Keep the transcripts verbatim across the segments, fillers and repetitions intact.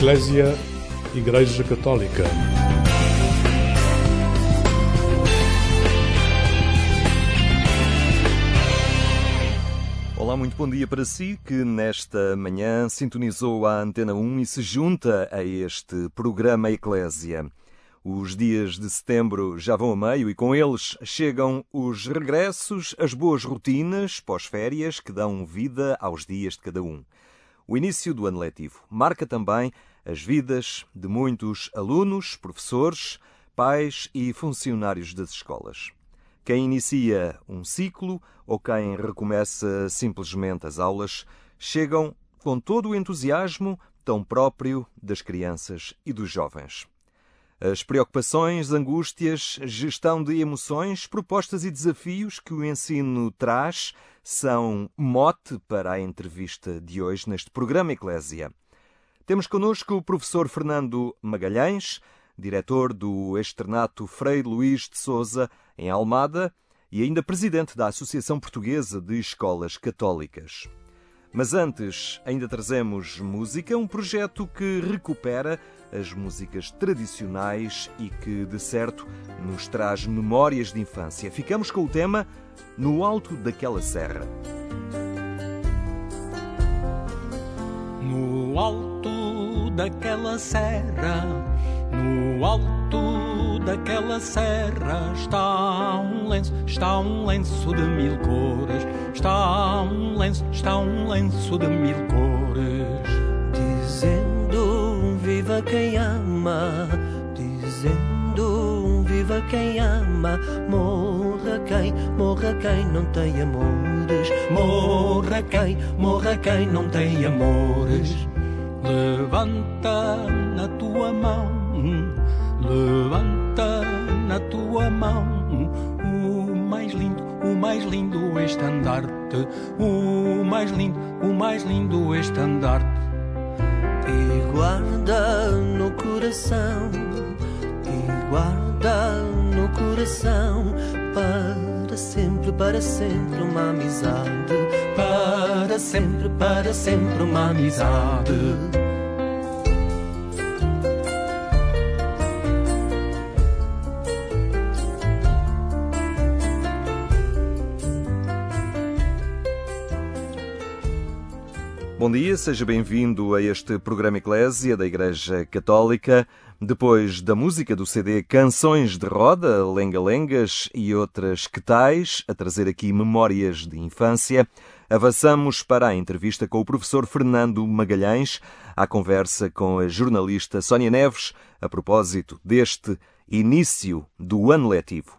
Eclésia, Igreja Católica. Olá, muito bom dia para si que nesta manhã sintonizou a Antena um e se junta a este programa Eclésia. Os dias de setembro já vão a meio e com eles chegam os regressos, as boas rotinas pós-férias que dão vida aos dias de cada um. O início do ano letivo marca também as vidas de muitos alunos, professores, pais e funcionários das escolas. Quem inicia um ciclo ou quem recomeça simplesmente as aulas chegam com todo o entusiasmo tão próprio das crianças e dos jovens. As preocupações, angústias, gestão de emoções, propostas e desafios que o ensino traz são mote para a entrevista de hoje neste programa Eclésia. Temos connosco o professor Fernando Magalhães, diretor do Externato Frei Luís de Sousa, em Almada, e ainda presidente da Associação Portuguesa de Escolas Católicas. Mas antes, ainda trazemos música, um projeto que recupera as músicas tradicionais e que, de certo, nos traz memórias de infância. Ficamos com o tema No Alto daquela Serra. No alto daquela serra, no alto daquela serra está um lenço, está um lenço de mil cores, está um lenço, está um lenço de mil cores. Dizendo viva quem ama, dizendo viva quem ama, morra quem, morra quem não tem amores, morra quem, morra quem não tem amores. Levanta na tua mão, levanta na tua mão o mais lindo, o mais lindo estandarte, o mais lindo, o mais lindo estandarte. E guarda no coração, e guarda no coração, para sempre, para sempre uma amizade, para sempre, para sempre uma amizade. Bom dia, seja bem-vindo a este programa Eclésia da Igreja Católica. Depois da música do C D Canções de Roda, Lenga-Lengas e outras que tais, a trazer aqui memórias de infância, avançamos para a entrevista com o professor Fernando Magalhães, à conversa com a jornalista Sónia Neves, a propósito deste início do ano letivo.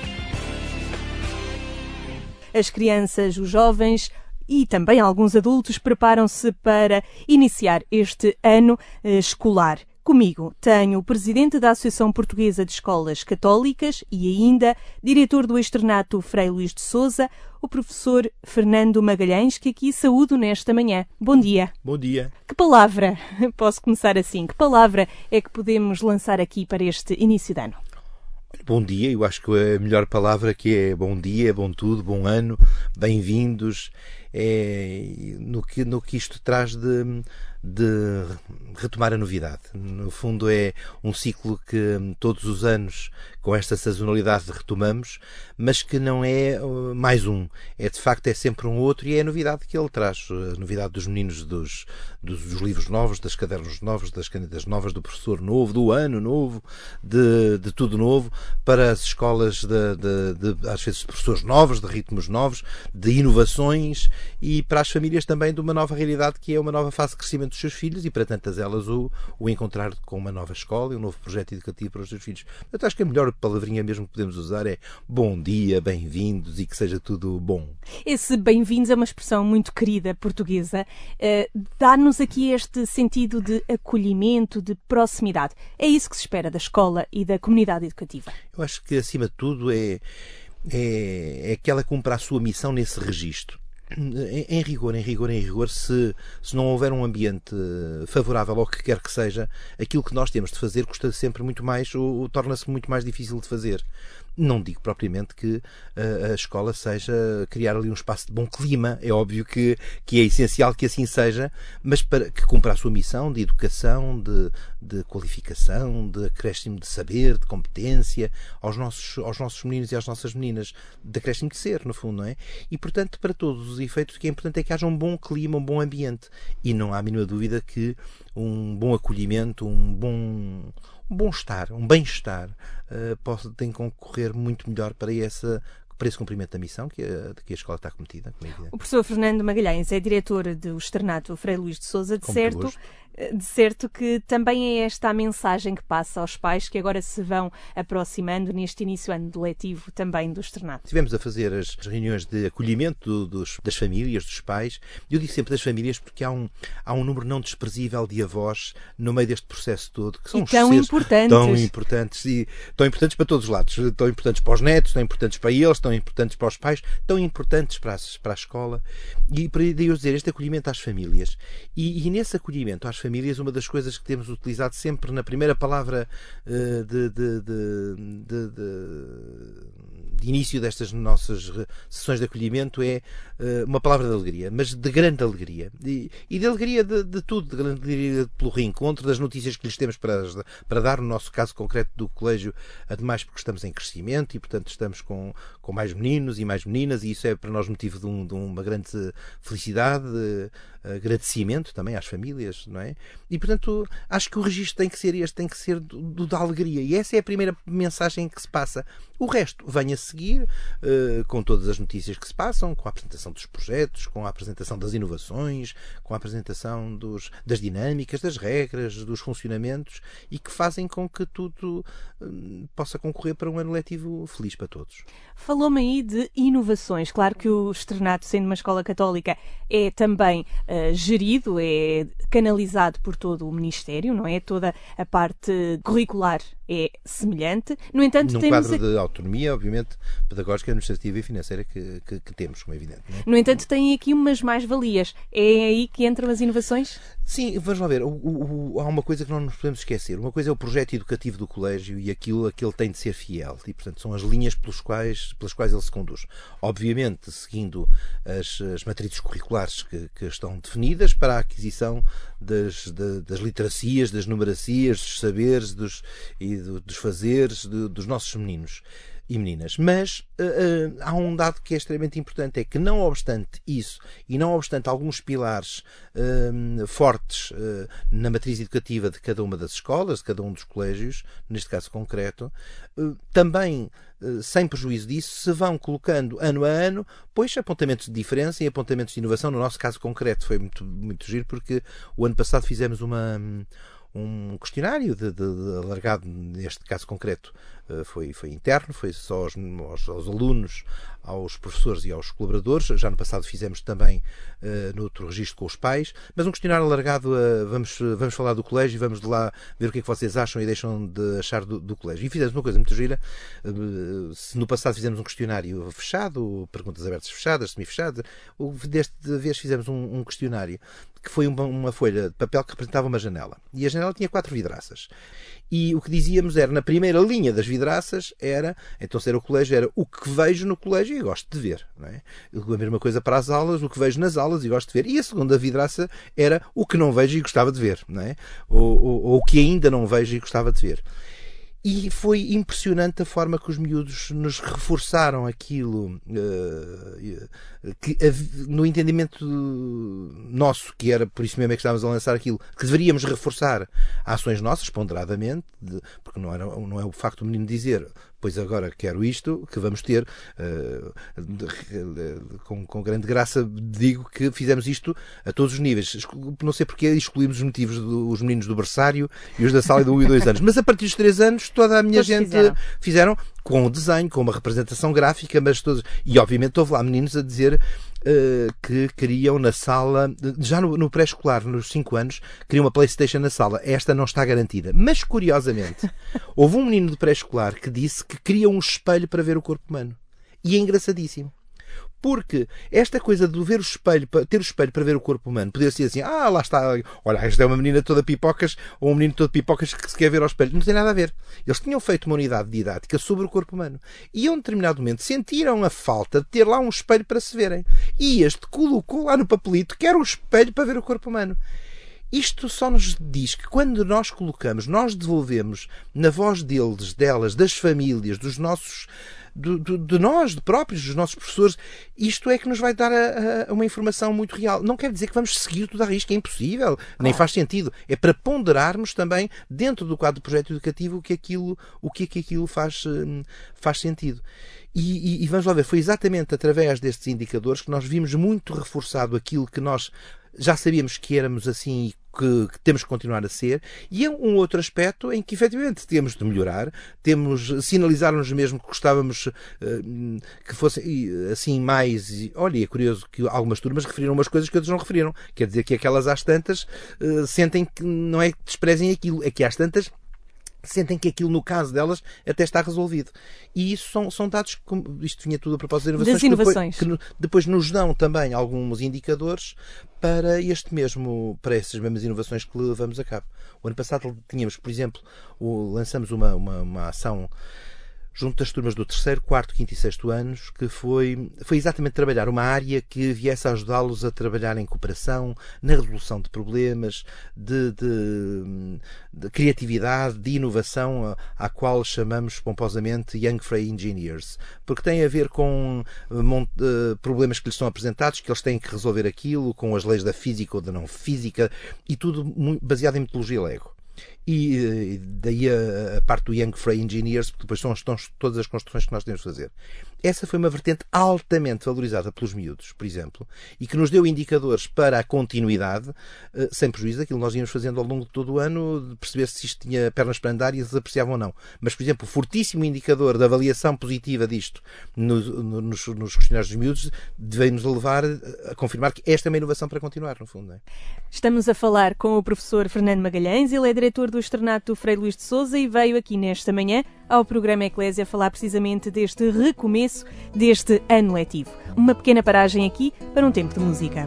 As crianças, os jovens e também alguns adultos preparam-se para iniciar este ano eh, escolar. Comigo tenho o presidente da Associação Portuguesa de Escolas Católicas e ainda diretor do Externato Frei Luís de Sousa, o professor Fernando Magalhães, que aqui saúdo nesta manhã. Bom dia. Bom dia. Que palavra, posso começar assim, que palavra é que podemos lançar aqui para este início de ano? Bom dia, eu acho que a melhor palavra que é bom dia, bom tudo, bom ano, bem-vindos, é no que, no que isto traz de, de retomar a novidade. No fundo é um ciclo que todos os anos, com esta sazonalidade, retomamos, mas que não é mais um. É de facto, é sempre um outro e é a novidade que ele traz. A novidade dos meninos, dos, dos, dos livros novos, das cadernos novos, das canetas novas, do professor novo, do ano novo, de, de tudo novo, para as escolas, de, de, de, às vezes, de professores novos, de ritmos novos, de inovações e para as famílias também de uma nova realidade que é uma nova fase de crescimento dos seus filhos e para tantas elas o, o encontrar com uma nova escola e um novo projeto educativo para os seus filhos. Eu acho que a melhor palavrinha mesmo que podemos usar é bom dia, bem-vindos e que seja tudo bom. Esse bem-vindos é uma expressão muito querida portuguesa. Uh, dá-nos aqui este sentido de acolhimento, de proximidade. É isso que se espera da escola e da comunidade educativa. Eu acho que acima de tudo é, é, é que ela cumpra a sua missão nesse registro. Em, em rigor, em rigor, em rigor, se, se não houver um ambiente favorável ao que quer que seja, aquilo que nós temos de fazer custa sempre muito mais, ou, ou torna-se muito mais difícil de fazer. Não digo propriamente que uh, a escola seja criar ali um espaço de bom clima, é óbvio que, que é essencial que assim seja, mas para que cumpra a sua missão de educação, de, de qualificação, de acréscimo de saber, de competência aos nossos, aos nossos meninos e às nossas meninas, de acréscimo de ser, no fundo, não é? E, portanto, para todos os efeitos, o que é importante é que haja um bom clima, um bom ambiente. E não há a mínima dúvida que um bom acolhimento, um bom... um bom estar, um bem-estar, uh, pode, tem que concorrer muito melhor para, essa, para esse cumprimento da missão que a, que a escola está cometida. O professor Fernando Magalhães é diretor do Externato Frei Luís de Sousa, de certo, de certo que também é esta a mensagem que passa aos pais que agora se vão aproximando neste início ano letivo também do Externato. Estivemos a fazer as reuniões de acolhimento dos, das famílias, dos pais. Eu digo sempre das famílias porque há um, há um número não desprezível de avós no meio deste processo todo, que são e tão seres importantes. tão importantes e tão importantes para todos os lados, tão importantes para os netos, tão importantes para eles, tão importantes para os pais, tão importantes para a, para a escola. E para eu dizer, este acolhimento às famílias. E, e nesse acolhimento às famílias, uma das coisas que temos utilizado sempre na primeira palavra uh, de, de, de, de, de, de início destas nossas sessões de acolhimento é uh, uma palavra de alegria, mas de grande alegria. E, e de alegria de, de tudo, de grande alegria pelo reencontro, das notícias que lhes temos para, para dar, no nosso caso concreto do colégio, ademais porque estamos em crescimento e, portanto, estamos com, com mais meninos e mais meninas, e isso é para nós motivo de, um, de uma grande felicidade, agradecimento também às famílias, não é? E, portanto, acho que o registro tem que ser este, tem que ser do, do da alegria. E essa é a primeira mensagem que se passa. O resto vem a seguir, uh, com todas as notícias que se passam, com a apresentação dos projetos, com a apresentação das inovações, com a apresentação dos, das dinâmicas, das regras, dos funcionamentos, e que fazem com que tudo uh, possa concorrer para um ano letivo feliz para todos. Falou-me aí de inovações. Claro que o Externato, sendo uma escola católica, é também uh, gerido, é canalizado por todo o Ministério, não é? Toda a parte curricular é semelhante. No entanto, Num temos... quadro de autonomia, obviamente, pedagógica, administrativa e financeira que, que, que temos, como é evidente. Não é? No entanto, tem aqui umas mais-valias. É aí que entram as inovações? Sim, vamos lá ver. O, o, o, há uma coisa que não nos podemos esquecer. Uma coisa é o projeto educativo do colégio e aquilo a que ele tem de ser fiel. E, portanto, são as linhas pelos quais, pelas quais ele se conduz. Obviamente, seguindo as, as matrizes curriculares que, que estão definidas para a aquisição das, de, das literacias, das numeracias, dos saberes dos, e do, dos fazeres de, dos nossos meninos e meninas. Mas uh, uh, há um dado que é extremamente importante, é que não obstante isso, e não obstante alguns pilares uh, fortes uh, na matriz educativa de cada uma das escolas, de cada um dos colégios, neste caso concreto, uh, também, uh, sem prejuízo disso, se vão colocando ano a ano, pois apontamentos de diferença e apontamentos de inovação. No nosso caso concreto foi muito, muito giro, porque o ano passado fizemos uma... um questionário de, de, de alargado, neste caso concreto, foi, foi interno, foi só aos, aos, aos alunos, aos professores e aos colaboradores. Já no passado fizemos também uh, no outro registro com os pais, mas um questionário alargado, uh, vamos, vamos falar do colégio, vamos de lá ver o que é que vocês acham e deixam de achar do, do colégio. E fizemos uma coisa muito gira. Uh, se no passado fizemos um questionário fechado, perguntas abertas fechadas, semi-fechadas, desta vez fizemos um, um questionário que foi uma, uma folha de papel que representava uma janela. E a janela tinha quatro vidraças. E o que dizíamos era, na primeira linha das vidraças, era, então ser o colégio, era o que vejo no colégio e gosto de ver. Não é? A mesma coisa para as aulas, o que vejo nas aulas e gosto de ver. E a segunda vidraça era o que não vejo e gostava de ver. Não é? Ou, ou, ou o que ainda não vejo e gostava de ver. E foi impressionante a forma que os miúdos nos reforçaram aquilo, uh, que, uh, no entendimento nosso, que era por isso mesmo é que estávamos a lançar aquilo, que deveríamos reforçar ações nossas, ponderadamente, de, porque não, era, não é o facto do menino dizer, pois agora quero isto, que vamos ter, uh, de, de, com, com grande graça digo que fizemos isto a todos os níveis. Não sei porque excluímos os motivos dos meninos do berçário e os da sala de um e dois anos, mas a partir dos três anos toda a minha todos gente fizeram. fizeram com o desenho, com uma representação gráfica, mas todos, e obviamente houve lá meninos a dizer uh, que queriam na sala, já no, no pré-escolar, nos cinco anos, queriam uma PlayStation na sala. Esta não está garantida. Mas, curiosamente, houve um menino de pré-escolar que disse que queria um espelho para ver o corpo humano. E é engraçadíssimo. Porque esta coisa de ver o espelho, ter o espelho para ver o corpo humano, poder ser assim, ah, lá está, olha, esta é uma menina toda pipocas, ou um menino todo pipocas que se quer ver ao espelho. Não tem nada a ver. Eles tinham feito uma unidade didática sobre o corpo humano. E a um determinado momento sentiram a falta de ter lá um espelho para se verem. E este colocou lá no papelito que era um espelho para ver o corpo humano. Isto só nos diz que quando nós colocamos, nós devolvemos na voz deles, delas, das famílias, dos nossos... De, de, de nós, de próprios, dos nossos professores, isto é que nos vai dar a, a, uma informação muito real. Não quer dizer que vamos seguir tudo à risca, é impossível, nem faz sentido. É para ponderarmos também, dentro do quadro do projeto educativo, o que aquilo, o que, é que aquilo faz, faz sentido. E, e, e vamos lá ver, foi exatamente através destes indicadores que nós vimos muito reforçado aquilo que nós já sabíamos que éramos assim e que, que temos que continuar a ser, e é um outro aspecto em que efetivamente temos de melhorar, temos, sinalizar-nos mesmo que gostávamos uh, que fosse assim mais... Olha, é curioso que algumas turmas referiram umas coisas que outras não referiram. Quer dizer que aquelas às tantas uh, sentem que não é que desprezem aquilo, é que às tantas sentem que aquilo, no caso delas, até está resolvido. E isso são, são dados, que, isto vinha tudo a propósito de inovações, das inovações. Que, depois, que depois nos dão também alguns indicadores para este mesmo, para essas mesmas inovações que levamos a cabo. O ano passado tínhamos, por exemplo, o, lançamos uma, uma, uma ação junto das turmas do terceiro, quarto, quinto e sexto anos, que foi, foi exatamente trabalhar uma área que viesse a ajudá-los a trabalhar em cooperação, na resolução de problemas, de, de, de criatividade, de inovação, à qual chamamos pomposamente Young Free Engineers, porque tem a ver com uh, problemas que lhes são apresentados, que eles têm que resolver aquilo, com as leis da física ou da não física, e tudo muito baseado em metodologia Lego. E daí a, a parte do Young Free Engineers, porque depois são, estão todas as construções que nós temos de fazer. Essa foi uma vertente altamente valorizada pelos miúdos, por exemplo, e que nos deu indicadores para a continuidade, sem prejuízo daquilo que nós íamos fazendo ao longo de todo o ano, de perceber se isto tinha pernas para andar e eles apreciavam ou não. Mas, por exemplo, o fortíssimo indicador da avaliação positiva disto no, no, nos, nos questionários dos miúdos veio-nos a levar a confirmar que esta é uma inovação para continuar, no fundo. Não é? Estamos a falar com o professor Fernando Magalhães, ele é diretor do Externato do Frei Luís de Sousa e veio aqui nesta manhã ao programa Eclésia falar precisamente deste recomeço deste ano letivo. Uma pequena paragem aqui para um tempo de música.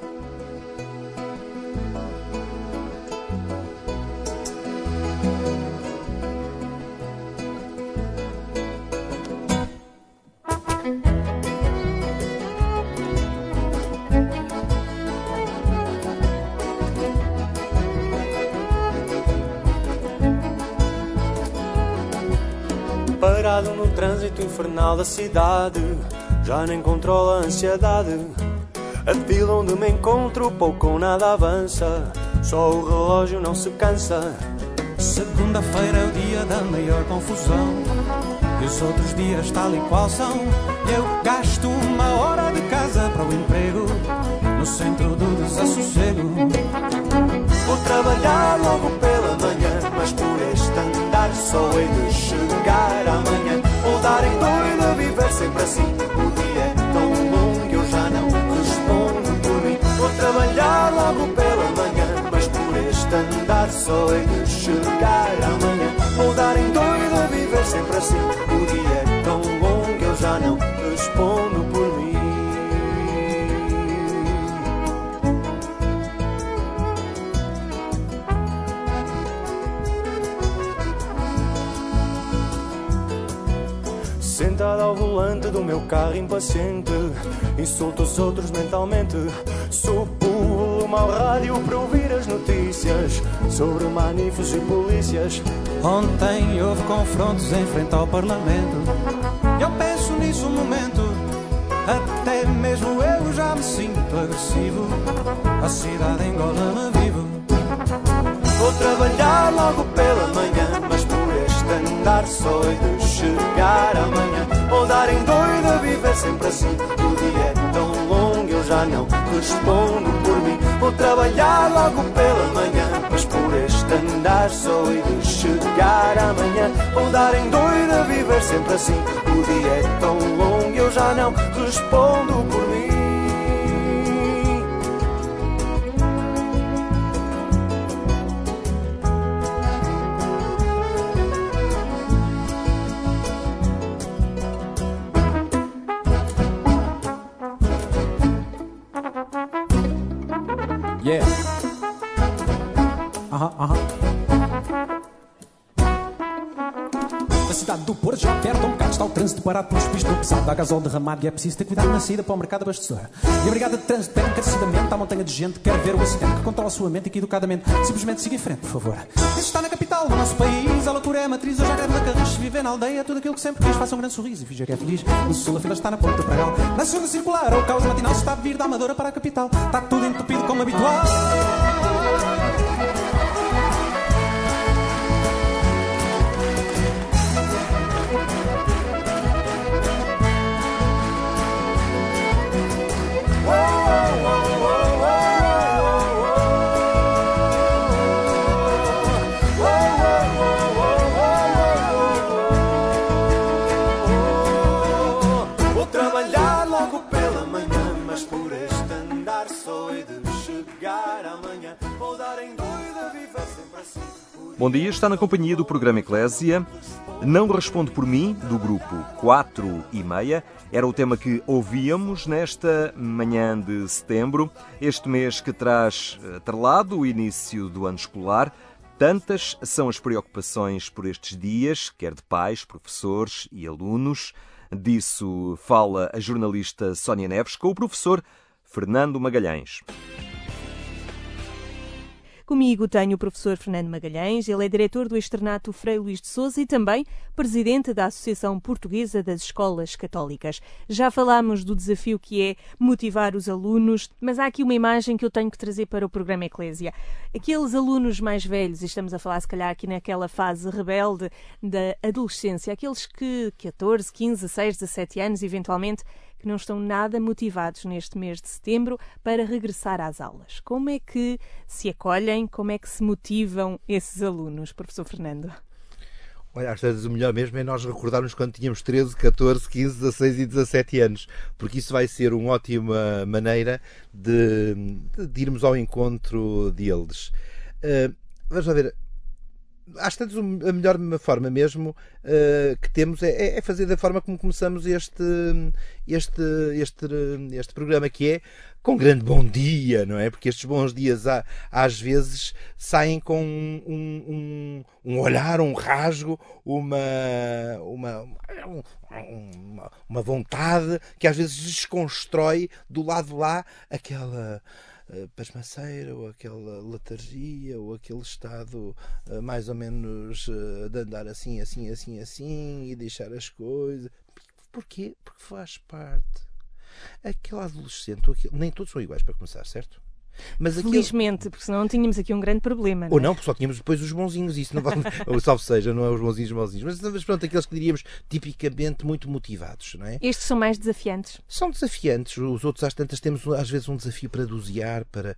Parado no trânsito infernal da cidade, já nem controla a ansiedade. A fila onde me encontro pouco ou nada avança, só o relógio não se cansa. Segunda-feira é o dia da maior confusão, e os outros dias tal e qual são. Eu gasto uma hora de casa para o emprego, no centro do desassossego. Vou trabalhar logo pela manhã, mas por este andar só hei de chegar amanhã. Vou dar em doido a viver sempre assim, o dia é tão longo que eu já não respondo por mim. Vou trabalhar logo pela manhã, mas por este andar só hei de chegar amanhã. Vou dar em doido a viver sempre assim, o dia é tão longo que eu já não respondo por mim. Sentado ao volante do meu carro impaciente, insulto os outros mentalmente. Subo o mau rádio para ouvir as notícias sobre manifes e polícias. Ontem houve confrontos em frente ao Parlamento. Eu penso nisso um momento, até mesmo eu já me sinto agressivo. A cidade engola-me vivo. Vou trabalhar logo pela manhã, mas por este andar só hei de chegar amanhã. Vou dar em doido a viver sempre assim, o dia é tão longo eu já não respondo por mim. Vou trabalhar logo pela manhã, mas por este andar só hei de chegar amanhã. Vou dar em doido a viver sempre assim, o dia é tão longo eu já não respondo por mim. Yeah. Aham, aham. A cidade do Porto já perde um bocado. Está o trânsito parado pelos pistos do pesado. Há gasóleo derramado e é preciso ter cuidado na saída para o mercado abastecedor. E a brigada de trânsito pede encarecidamente à montanha de gente que quer ver o acidente, que controla a sua mente e que educadamente simplesmente siga em frente, por favor. Isso está na capital do nosso país. A loucura é a matriz. Hoje há greve da Carris. Viver na aldeia é tudo aquilo que sempre quis. Faça um grande sorriso e finja que é feliz. No sul a fila está na ponta para Gal. Na segunda circular o caos matinal está a vir da Amadora para a capital. Está tudo entupido como habitual. Bom dia, está na companhia do programa Eclésia. Não respondo por mim, do grupo quatro e meia. Era o tema que ouvíamos nesta manhã de setembro, este mês que traz atrelado o início do ano escolar. Tantas são as preocupações por estes dias, quer de pais, professores e alunos. Disso fala a jornalista Sónia Neves com o professor Fernando Magalhães. Comigo tenho o professor Fernando Magalhães, ele é diretor do Externato Frei Luís de Sousa e também presidente da Associação Portuguesa das Escolas Católicas. Já falámos do desafio que é motivar os alunos, mas há aqui uma imagem que eu tenho que trazer para o programa Eclésia. Aqueles alunos mais velhos, e estamos a falar se calhar aqui naquela fase rebelde da adolescência, aqueles que catorze, quinze, dezasseis, dezassete anos, eventualmente, que não estão nada motivados neste mês de setembro para regressar às aulas. Como é que se acolhem, como é que se motivam esses alunos, professor Fernando? Olha, às vezes o melhor mesmo é nós recordarmos quando tínhamos treze, catorze, quinze, dezasseis e dezassete anos, porque isso vai ser uma ótima maneira de, de irmos ao encontro deles. Uh, vamos lá ver. Às tantas, a melhor forma mesmo uh, que temos é, é fazer da forma como começamos este, este, este, este programa, que é com grande bom dia, não é? Porque estes bons dias há, às vezes saem com um, um, um olhar, um rasgo, uma, uma, uma, uma vontade que às vezes desconstrói do lado de lá aquela pasmaceira, ou aquela letargia, ou aquele estado uh, mais ou menos uh, de andar assim, assim, assim, assim e deixar as coisas. Porquê? Porque faz parte. Aquele adolescente, aquele... nem todos são iguais para começar, certo? Mas felizmente, aquele... porque senão tínhamos aqui um grande problema. Não é? Ou não, porque só tínhamos depois os bonzinhos, isso não vale, ou salvo seja, não é os bonzinhos, os bonzinhos, mas, mas pronto, aqueles que diríamos tipicamente muito motivados, não é? Estes são mais desafiantes? São desafiantes, os outros às tantas temos às vezes um desafio para dosear, para...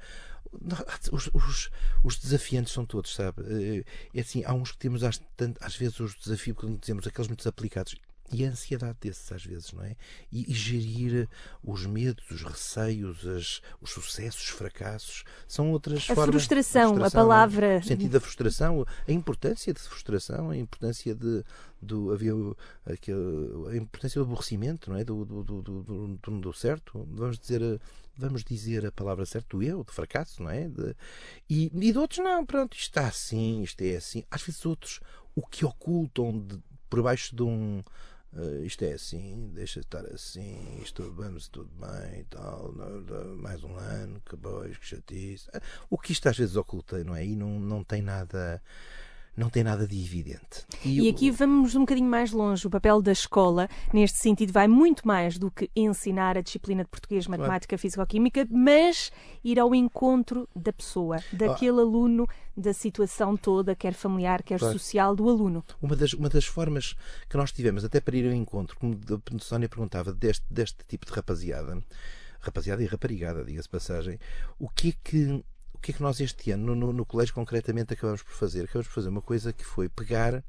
Os, os, os desafiantes são todos, sabe? É assim, há uns que temos às, às vezes os desafios, quando dizemos aqueles muito aplicados, e a ansiedade desses às vezes, não é? E, e gerir os medos, os receios, as, os sucessos, os fracassos, são outras a formas. Frustração, a frustração, a palavra... O sentido da frustração, a importância de frustração, a importância de... Do, havia aquele, a importância do aborrecimento, não é? Do, do, do, do, do, do, do certo, vamos dizer, vamos dizer a palavra certa, do eu, do fracasso, não é? De, e, e de outros não, pronto, isto está assim, isto é assim. Às vezes outros, o que ocultam de, por baixo de um... Uh, isto é assim, deixa de estar assim, isto vamos tudo bem e tal, mais um ano, que bois, que chatice. O que isto às vezes oculta, não é? E não, não tem nada... não tem nada de evidente. E, e aqui eu... vamos um bocadinho mais longe. O papel da escola, neste sentido, vai muito mais do que ensinar a disciplina de português, matemática, claro, físico-química, mas ir ao encontro da pessoa, daquele ah. aluno, da situação toda, quer familiar, quer claro. social, do aluno. Uma das, uma das formas que nós tivemos, até para ir ao encontro, como a Sónia perguntava, deste, deste tipo de rapaziada, rapaziada e raparigada, diga-se passagem, o que é que O que é que nós este ano, no, no colégio concretamente, acabamos por fazer? Acabamos por fazer uma coisa que foi pegar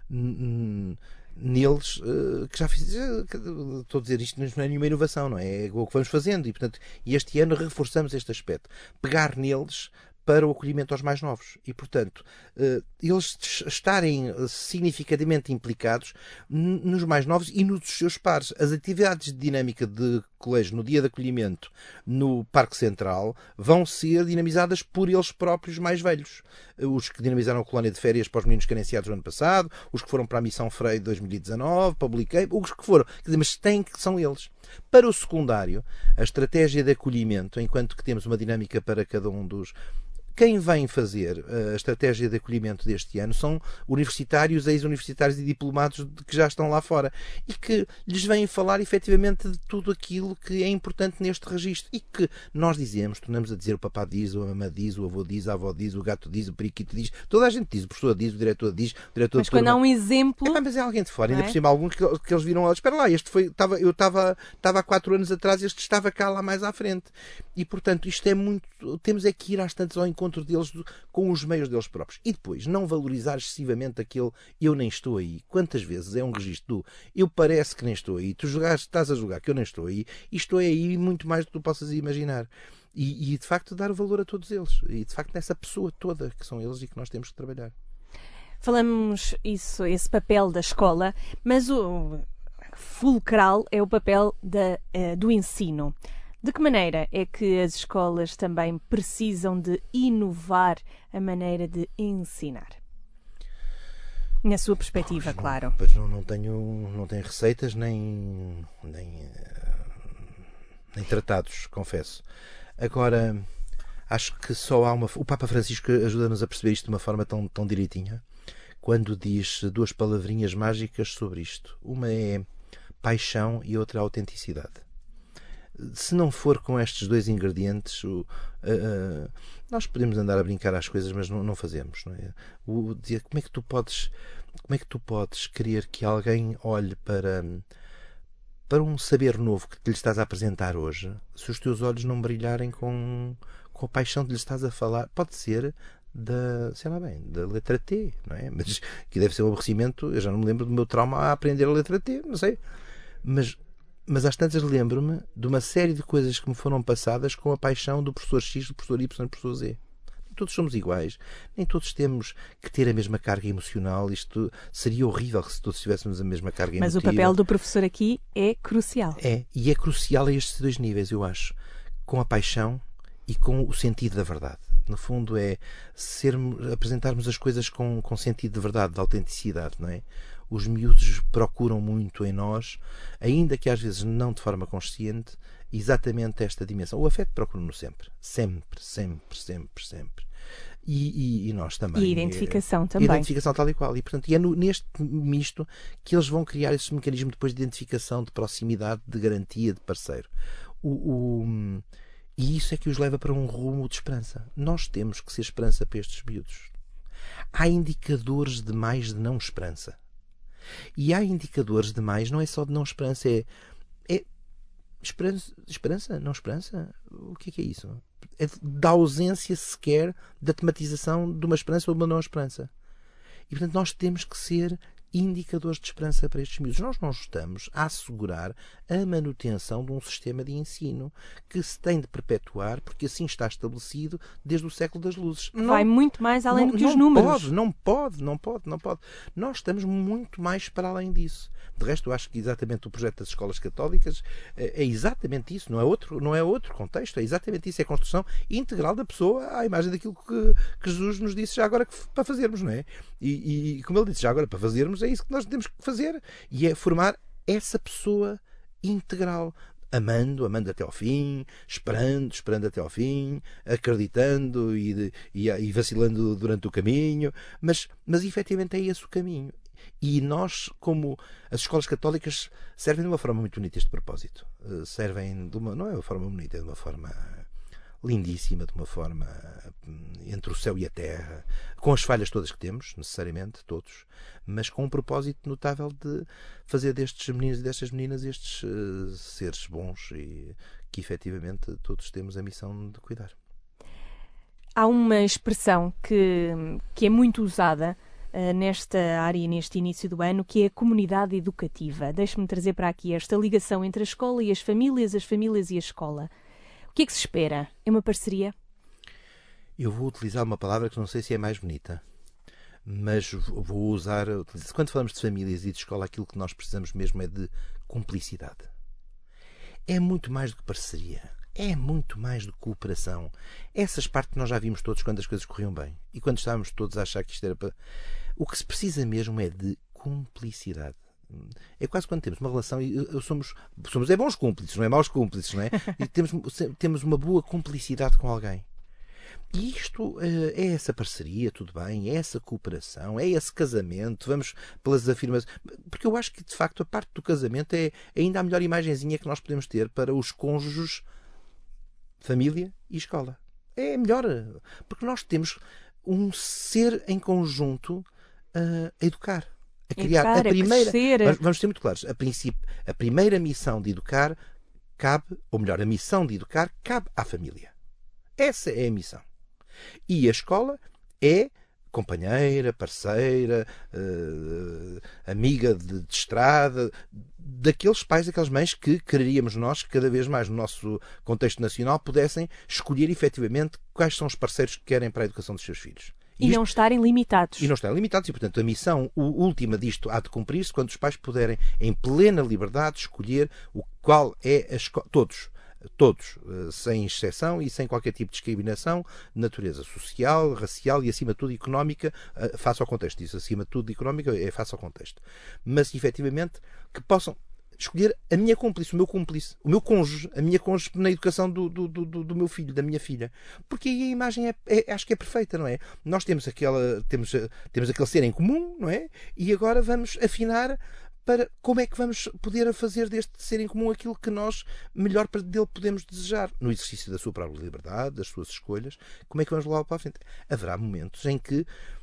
n- neles, uh, que já fiz, uh, estou a dizer, isto não é nenhuma inovação, não é? É o que vamos fazendo e, portanto, este ano reforçamos este aspecto. Pegar neles para o acolhimento aos mais novos. E, portanto, eles estarem significativamente implicados nos mais novos e nos seus pares. As atividades de dinâmica de colégio no dia de acolhimento no Parque Central vão ser dinamizadas por eles próprios mais velhos. Os que dinamizaram a colónia de férias para os meninos carenciados no ano passado, os que foram para a Missão Freire de dois mil e dezanove, publiquei, os que foram. Quer dizer, mas têm que são eles. Para o secundário, a estratégia de acolhimento, enquanto que temos uma dinâmica para cada um dos... Quem vem fazer a estratégia de acolhimento deste ano são universitários, ex-universitários e diplomados que já estão lá fora e que lhes vêm falar efetivamente de tudo aquilo que é importante neste registro e que nós dizemos, tornamos a dizer, o papá diz, a mamã diz, o avô diz, a avó diz, o gato diz, o periquito diz, toda a gente diz, o professor diz, o diretor diz, o diretor... Mas quando há um exemplo... É, mas é alguém de fora, ainda é? por cima alguns que, que eles viram lá, espera lá, este foi, estava, eu estava, estava há quatro anos atrás, este estava cá lá mais à frente. E, portanto, isto é muito... Temos é que ir às tantas ao encontro deles com os meios deles próprios. E depois, não valorizar excessivamente aquele eu nem estou aí. Quantas vezes é um registro do eu parece que nem estou aí, tu jogaste, estás a jogar que eu nem estou aí, e estou aí muito mais do que tu possas imaginar. E, e, de facto, dar o valor a todos eles. E, de facto, nessa pessoa toda que são eles e que nós temos que trabalhar. Falamos isso, esse papel da escola, mas o fulcral é o papel da, uh, do ensino. De que maneira é que as escolas também precisam de inovar a maneira de ensinar? Na sua perspectiva, pois não, claro. Pois não, não, tenho, não tenho receitas nem, nem, nem tratados, confesso. Agora, acho que só há uma... O Papa Francisco ajuda-nos a perceber isto de uma forma tão, tão direitinha, quando diz duas palavrinhas mágicas sobre isto. Uma é paixão e outra autenticidade. Se não for com estes dois ingredientes, o, uh, uh, nós podemos andar a brincar às coisas, mas não, não fazemos. Não é? O, dizer, como é que tu podes, como é que tu podes querer que alguém olhe para, para um saber novo que te lhe estás a apresentar hoje, se os teus olhos não brilharem com, com a paixão que lhe estás a falar? Pode ser da, sei lá bem, da letra T, não é? Mas que deve ser um aborrecimento. Eu já não me lembro do meu trauma a aprender a letra T, não sei. Mas Mas às tantas lembro-me de uma série de coisas que me foram passadas com a paixão do professor X, do professor Y, do professor Z. Nem todos somos iguais. Nem todos temos que ter a mesma carga emocional. Isto seria horrível se todos tivéssemos a mesma carga Mas emotiva. o papel do professor aqui é crucial. É, e é crucial a estes dois níveis, eu acho. Com a paixão e com o sentido da verdade. No fundo é sermos, apresentarmos as coisas com, com sentido de verdade, de autenticidade, não é? Os miúdos procuram muito em nós, ainda que às vezes não de forma consciente, exatamente esta dimensão. O afeto procura-nos sempre. Sempre, sempre, sempre, sempre. E, e, e nós também. E a identificação é, também. A identificação tal e qual. E, portanto, e é no, neste misto que eles vão criar esse mecanismo depois de identificação, de proximidade, de garantia, de parceiro. O... o E isso é que os leva para um rumo de esperança. Nós temos que ser esperança para estes miúdos. Há indicadores de mais de não esperança. E há indicadores de mais, não é só de não esperança, é, é esperança, esperança, não esperança? O que é que é isso? É da ausência sequer da tematização de uma esperança ou de uma não esperança. E, portanto, nós temos que ser indicadores de esperança para estes miúdos. Nós não estamos a assegurar a manutenção de um sistema de ensino que se tem de perpetuar, porque assim está estabelecido desde o século das luzes. Vai não, muito mais além não, do que não os números. Pode, não pode, não pode, não pode. Nós estamos muito mais para além disso. De resto, eu acho que exatamente o projeto das escolas católicas é exatamente isso, não é outro, não é outro contexto, é exatamente isso, é a construção integral da pessoa à imagem daquilo que, que Jesus nos disse já agora que, para fazermos, não é? E, e como ele disse já agora para fazermos, é isso que nós temos que fazer, e é formar essa pessoa integral, amando, amando até ao fim, esperando, esperando até ao fim, acreditando e, e, e vacilando durante o caminho, mas, mas efetivamente é esse o caminho. E nós, como as escolas católicas, servem de uma forma muito bonita este propósito. Servem de uma, não é uma forma bonita, é de uma forma lindíssima, de uma forma entre o céu e a terra, com as falhas todas que temos, necessariamente, todos, mas com um propósito notável de fazer destes meninos e destas meninas estes uh, seres bons e que efetivamente todos temos a missão de cuidar. Há uma expressão que, que é muito usada uh, nesta área, neste início do ano, que é a comunidade educativa. Deixe-me trazer para aqui esta ligação entre a escola e as famílias, as famílias e a escola. O que é que se espera? É uma parceria? Eu vou utilizar uma palavra que não sei se é mais bonita, mas vou usar... Quando falamos de famílias e de escola, aquilo que nós precisamos mesmo é de cumplicidade. É muito mais do que parceria. É muito mais do que cooperação. Essas partes nós já vimos todos quando as coisas corriam bem. E quando estávamos todos a achar que isto era para... O que se precisa mesmo é de cumplicidade. É quase quando temos uma relação e somos, somos é bons cúmplices, não é maus cúmplices, não é? E temos, temos uma boa cumplicidade com alguém. E isto é essa parceria, tudo bem, é essa cooperação, é esse casamento, vamos pelas afirmações. Porque eu acho que, de facto, a parte do casamento é ainda a melhor imagenzinha que nós podemos ter para os cônjuges, família e escola. É melhor, porque nós temos um ser em conjunto a educar, a criar. Educar, a primeira, a crescer. vamos, vamos ser muito claros, a, princípio, a primeira missão de educar cabe, ou melhor, a missão de educar cabe à família. Essa é a missão. E a escola é companheira, parceira, uh, amiga de, de estrada, daqueles pais, daquelas mães que quereríamos nós que cada vez mais no nosso contexto nacional pudessem escolher efetivamente quais são os parceiros que querem para a educação dos seus filhos. E, e isto, não estarem limitados. E não estarem limitados. E, portanto, a missão última disto há de cumprir-se quando os pais puderem, em plena liberdade, escolher o qual é a escola. Todos. Todos, sem exceção e sem qualquer tipo de discriminação, natureza social, racial e, acima de tudo, económica, face ao contexto. Isso, acima de tudo, económica, é face ao contexto. Mas, efetivamente, que possam escolher a minha cúmplice, o meu cúmplice, o meu cônjuge, a minha cônjuge na educação do, do, do, do meu filho, da minha filha. Porque aí a imagem é, é, acho que é perfeita, não é? Nós temos, aquela, temos, temos aquele ser em comum, não é? E agora vamos afinar para como é que vamos poder fazer deste ser em comum aquilo que nós melhor dele podemos desejar, no exercício da sua própria liberdade, das suas escolhas. Como é que vamos lá para a frente? Haverá momentos em que,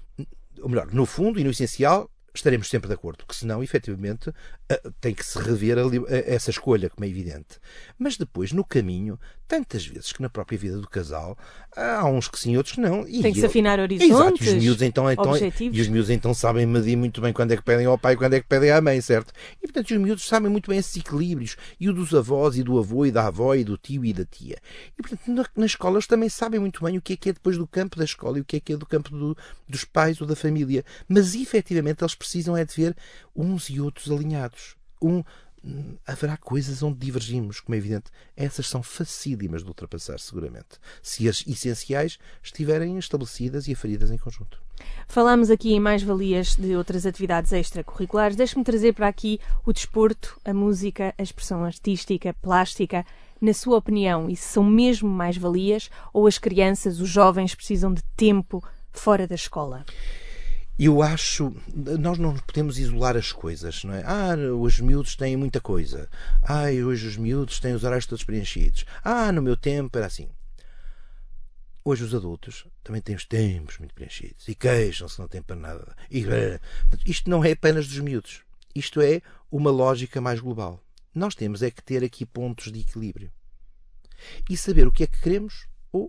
ou melhor, no fundo e no essencial, estaremos sempre de acordo, que senão, efetivamente, tem que se rever a, a, essa escolha, como é evidente. Mas depois, no caminho, tantas vezes que na própria vida do casal, há uns que sim, outros que não. E tem que se afinar horizontes, exato, e os miúdos então, então, objetivos. E os miúdos então sabem medir muito bem quando é que pedem ao pai e quando é que pedem à mãe, certo? E, portanto, os miúdos sabem muito bem esses equilíbrios, e o dos avós, e do avô, e da avó, e do tio, e da tia. E, portanto, na, nas escolas também sabem muito bem o que é que é depois do campo da escola e o que é que é do campo do, dos pais ou da família. Mas, efetivamente, eles precisam é de ver uns e outros alinhados. Um, haverá coisas onde divergimos, como é evidente. Essas são facílimas de ultrapassar, seguramente, se as essenciais estiverem estabelecidas e aferidas em conjunto. Falámos aqui em mais-valias de outras atividades extracurriculares. Deixe-me trazer para aqui o desporto, a música, a expressão artística, plástica. Na sua opinião, isso são mesmo mais-valias ou as crianças, os jovens, precisam de tempo fora da escola? Eu acho... Nós não podemos isolar as coisas, não é? Ah, os miúdos têm muita coisa. Ah, hoje os miúdos têm os horários todos preenchidos. Ah, no meu tempo era assim. Hoje os adultos também têm os tempos muito preenchidos. E queixam-se, não têm para nada. E, isto não é apenas dos miúdos. Isto é uma lógica mais global. Nós temos é que ter aqui pontos de equilíbrio. E saber o que é que queremos.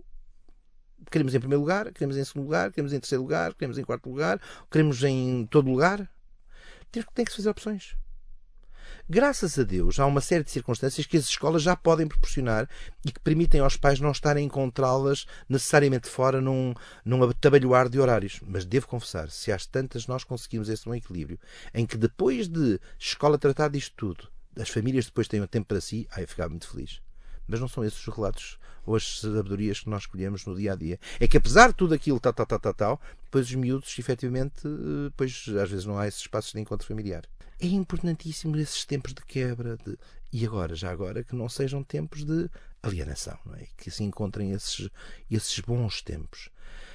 Queremos em primeiro lugar, queremos em segundo lugar, queremos em terceiro lugar, queremos em quarto lugar, queremos em todo lugar. Tem, tem que se fazer opções. Graças a Deus, há uma série de circunstâncias que as escolas já podem proporcionar e que permitem aos pais não estarem a encontrá-las necessariamente fora num, num atabalhoar de horários. Mas devo confessar, se às tantas nós conseguimos esse bom equilíbrio, em que depois de escola tratar disto tudo, as famílias depois tenham tempo para si, ai, eu ficava muito feliz. Mas não são esses os relatos ou as sabedorias que nós escolhemos no dia-a-dia. É que apesar de tudo aquilo, tal, tal, tal, tal, tal, depois os miúdos, efetivamente, depois, às vezes não há esses espaços de encontro familiar. É importantíssimo esses tempos de quebra. De... E agora, já agora, que não sejam tempos de alienação, não é? Que se encontrem esses, esses bons tempos.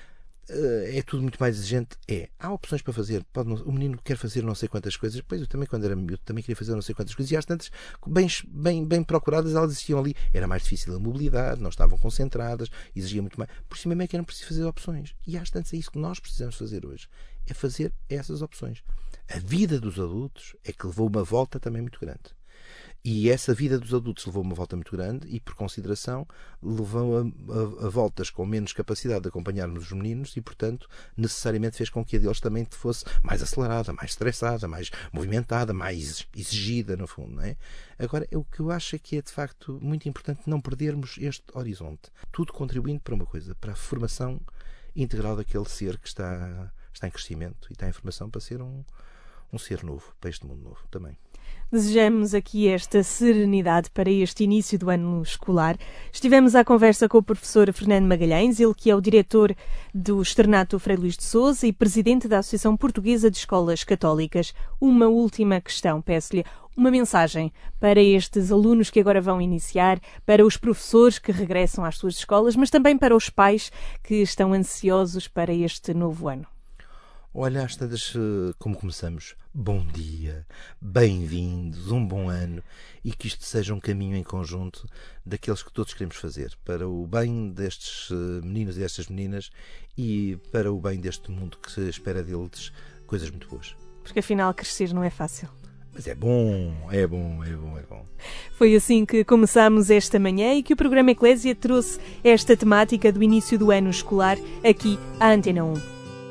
É tudo muito mais exigente? É. Há opções para fazer. Pode não, o menino quer fazer não sei quantas coisas. Pois eu também, quando era miúdo, também queria fazer não sei quantas coisas. E às tantas, bem, bem, bem procuradas, elas existiam ali. Era mais difícil a mobilidade, não estavam concentradas, exigia muito mais. Por cima mesmo é que era preciso fazer opções. E às tantas é isso que nós precisamos fazer hoje. É fazer essas opções. A vida dos adultos é que levou uma volta também muito grande. E essa vida dos adultos levou uma volta muito grande e, por consideração, levou a, a, a voltas com menos capacidade de acompanharmos os meninos e, portanto, necessariamente fez com que a deles também fosse mais acelerada, mais estressada, mais movimentada, mais exigida, no fundo, não é? Agora, o que eu acho é que é, de facto, muito importante não perdermos este horizonte. Tudo contribuindo para uma coisa, para a formação integral daquele ser que está, está em crescimento e está em formação para ser um, um ser novo, para este mundo novo também. Desejamos aqui esta serenidade para este início do ano escolar. Estivemos à conversa com o professor Fernando Magalhães, ele que é o diretor do Externato Frei Luís de Sousa e presidente da Associação Portuguesa de Escolas Católicas. Uma última questão, peço-lhe uma mensagem para estes alunos que agora vão iniciar, para os professores que regressam às suas escolas, mas também para os pais que estão ansiosos para este novo ano. Olha, às tantas, como começamos, bom dia, bem-vindos, um bom ano e que isto seja um caminho em conjunto daqueles que todos queremos fazer para o bem destes meninos e destas meninas e para o bem deste mundo que se espera deles coisas muito boas. Porque afinal crescer não é fácil. Mas é bom, é bom, é bom, é bom. Foi assim que começámos esta manhã e que o programa Eclésia trouxe esta temática do início do ano escolar aqui à Antena um.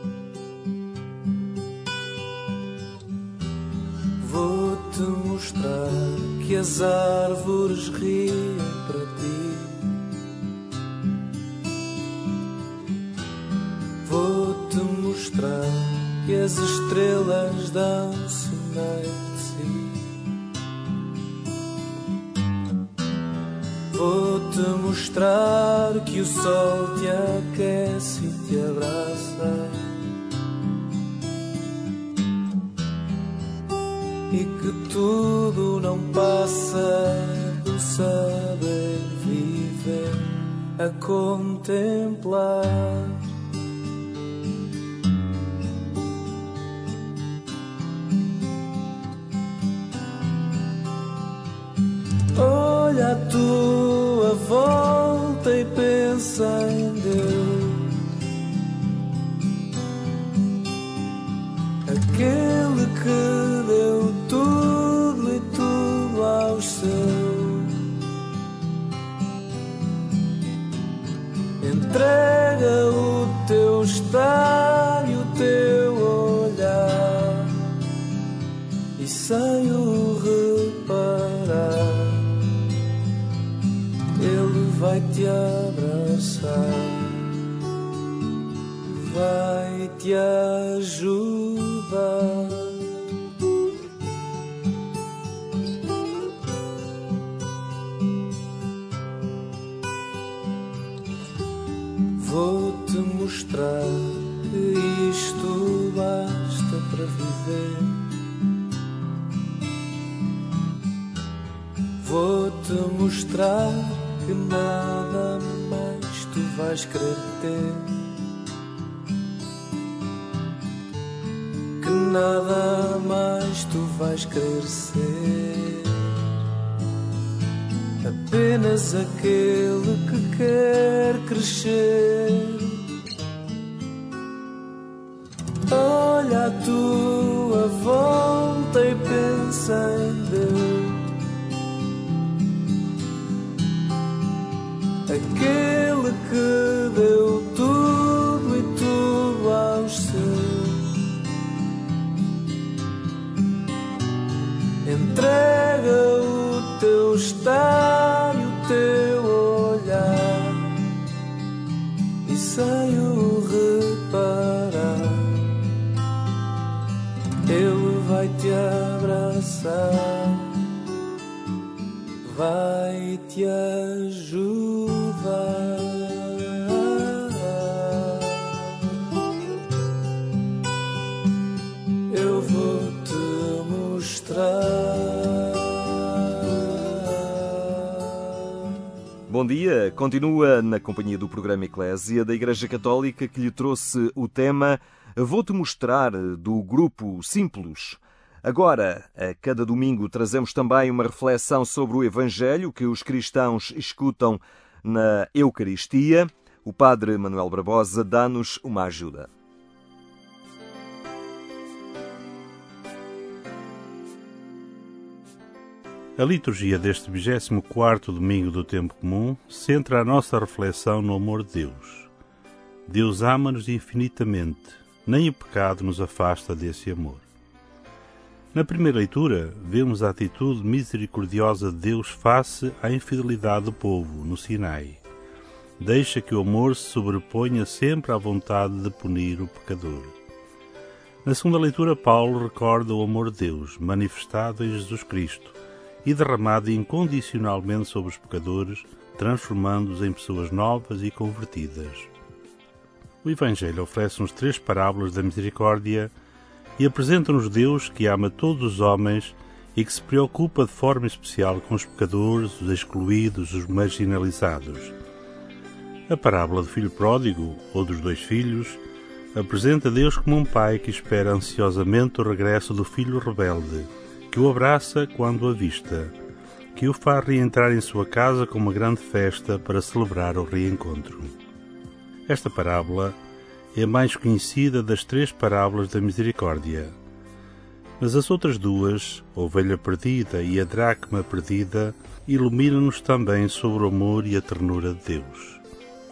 Vou-te mostrar que as árvores riem para ti. Vou-te mostrar que as estrelas dão sinais de si. Vou-te mostrar que o sol te aquece e te abraça. E que tudo não passa do saber viver a contemplar. Olha a tua volta e pensa em Deus, aquele que deu tudo e tudo aos seus. Entrega o teu estar e o teu olhar e sem o reparar Ele vai te abraçar, vai te ajudar. Vou-te mostrar que isto basta para viver. Vou-te mostrar que nada mais tu vais querer ter, que nada mais tu vais querer ser, apenas aquele que quer crescer. Olha a tua volta e pensa em Deus, aquele que deu tudo e tudo aos seus. Entrega o teu estar e o teu olhar e sem o reparar Ele vai te abraçar, vai te ajudar. Eu vou te mostrar. Bom dia, continua na companhia do programa Eclésia da Igreja Católica que lhe trouxe o tema Vou-te mostrar do grupo Simplos. Agora, a cada domingo, trazemos também uma reflexão sobre o Evangelho que os cristãos escutam na Eucaristia. O padre Manuel Barbosa dá-nos uma ajuda. A liturgia deste vigésimo quarto domingo do tempo comum centra a nossa reflexão no amor de Deus. Deus ama-nos infinitamente, nem o pecado nos afasta desse amor. Na primeira leitura, vemos a atitude misericordiosa de Deus face à infidelidade do povo, no Sinai. Deixa que o amor se sobreponha sempre à vontade de punir o pecador. Na segunda leitura, Paulo recorda o amor de Deus, manifestado em Jesus Cristo, e derramado incondicionalmente sobre os pecadores, transformando-os em pessoas novas e convertidas. O Evangelho oferece-nos três parábolas da misericórdia e apresenta-nos Deus que ama todos os homens e que se preocupa de forma especial com os pecadores, os excluídos, os marginalizados. A parábola do filho pródigo, ou dos dois filhos, apresenta Deus como um pai que espera ansiosamente o regresso do filho rebelde, que o abraça quando o avista, que o faz reentrar em sua casa com uma grande festa para celebrar o reencontro. Esta parábola é a mais conhecida das três parábolas da misericórdia. Mas as outras duas, a ovelha perdida e a dracma perdida, iluminam-nos também sobre o amor e a ternura de Deus.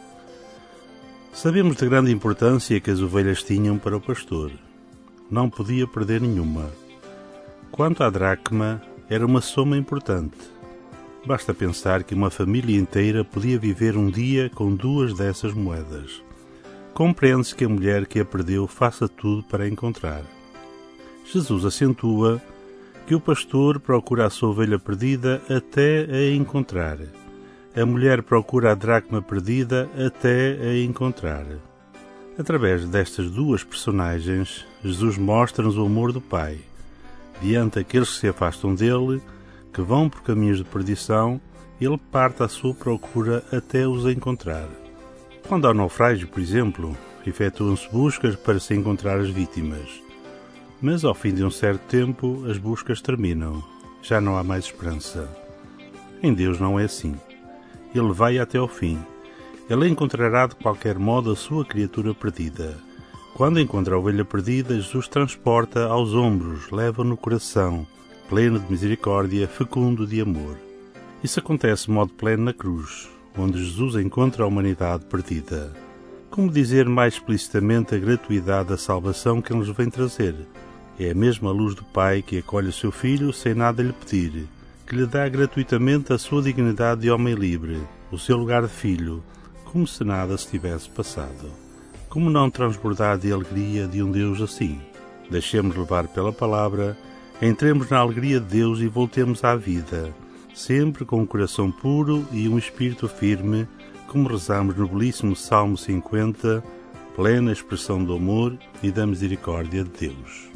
Sabemos da grande importância que as ovelhas tinham para o pastor. Não podia perder nenhuma. Quanto à dracma, era uma soma importante. Basta pensar que uma família inteira podia viver um dia com duas dessas moedas. Compreende-se que a mulher que a perdeu faça tudo para a encontrar. Jesus acentua que o pastor procura a sua ovelha perdida até a encontrar. A mulher procura a dracma perdida até a encontrar. Através destas duas personagens, Jesus mostra-nos o amor do Pai. Diante daqueles que se afastam dele, que vão por caminhos de perdição, ele parte à sua procura até os encontrar. Quando há naufrágio, por exemplo, efetuam-se buscas para se encontrar as vítimas. Mas ao fim de um certo tempo, as buscas terminam. Já não há mais esperança. Em Deus não é assim. Ele vai até ao fim. Ele encontrará de qualquer modo a sua criatura perdida. Quando encontra a ovelha perdida, Jesus transporta aos ombros, leva no coração, pleno de misericórdia, fecundo de amor. Isso acontece de modo pleno na cruz, onde Jesus encontra a humanidade perdida. Como dizer mais explicitamente a gratuidade da salvação que Ele nos vem trazer? É a mesma luz do Pai que acolhe o seu Filho sem nada lhe pedir, que lhe dá gratuitamente a sua dignidade de homem livre, o seu lugar de filho, como se nada se tivesse passado. Como não transbordar de alegria de um Deus assim? Deixemos levar pela palavra, entremos na alegria de Deus e voltemos à vida, sempre com um coração puro e um espírito firme, como rezamos no belíssimo Salmo cinquenta, plena expressão do amor e da misericórdia de Deus.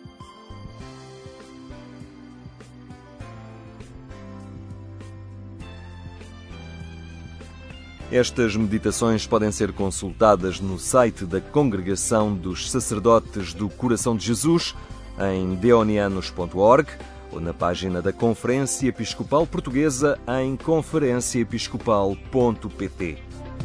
Estas meditações podem ser consultadas no site da Congregação dos Sacerdotes do Coração de Jesus, em deonianos ponto org, ou na página da Conferência Episcopal Portuguesa em conferência episcopal ponto pt.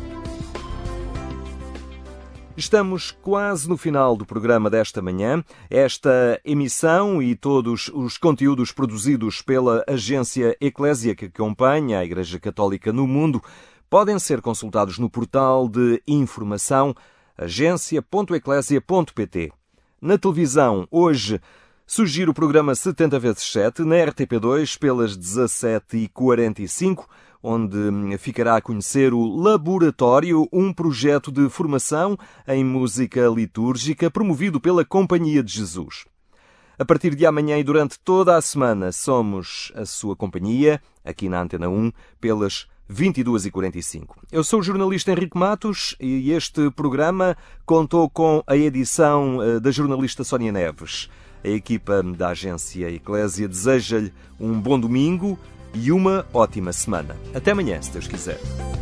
Estamos quase no final do programa desta manhã. Esta emissão e todos os conteúdos produzidos pela agência Eclésia que acompanha a Igreja Católica no mundo podem ser consultados no portal de informação agência ponto eclésia ponto pt. Na televisão, hoje, surgir o programa setenta vezes sete, na R T P dois, pelas dezassete e quarenta e cinco, onde ficará a conhecer o Laboratório, um projeto de formação em música litúrgica promovido pela Companhia de Jesus. A partir de amanhã e durante toda a semana, somos a sua companhia, aqui na Antena um, pelas vinte e duas e quarenta e cinco. Eu sou o jornalista Henrique Matos e este programa contou com a edição da jornalista Sónia Neves. A equipa da agência Eclésia deseja-lhe um bom domingo e uma ótima semana. Até amanhã, se Deus quiser.